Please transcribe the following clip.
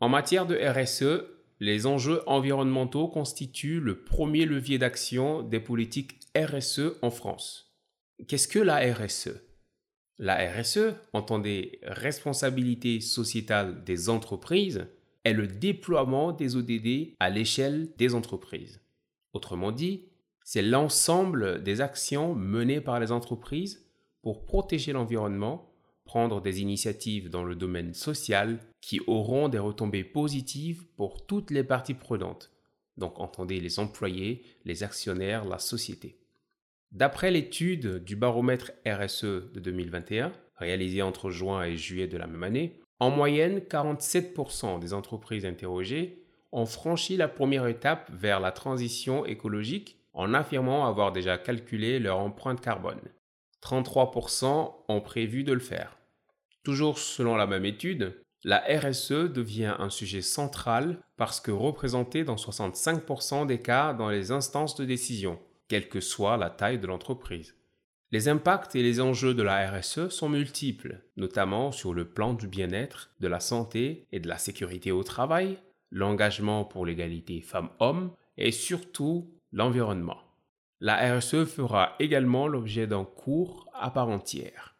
En matière de RSE, les enjeux environnementaux constituent le premier levier d'action des politiques RSE en France. Qu'est-ce que la RSE? La RSE, entendez responsabilité sociétale des entreprises, est le déploiement des ODD à l'échelle des entreprises. Autrement dit, c'est l'ensemble des actions menées par les entreprises pour protéger l'environnement, prendre des initiatives dans le domaine social qui auront des retombées positives pour toutes les parties prenantes. Donc entendez les employés, les actionnaires, la société. D'après l'étude du baromètre RSE de 2021, réalisée entre juin et juillet de la même année, en moyenne, 47% des entreprises interrogées ont franchi la première étape vers la transition écologique en affirmant avoir déjà calculé leur empreinte carbone. 33% ont prévu de le faire. Toujours selon la même étude, la RSE devient un sujet central parce que représenté dans 65% des cas dans les instances de décision, quelle que soit la taille de l'entreprise. Les impacts et les enjeux de la RSE sont multiples, notamment sur le plan du bien-être, de la santé et de la sécurité au travail, l'engagement pour l'égalité femmes-hommes et surtout l'environnement. La RSE fera également l'objet d'un cours à part entière.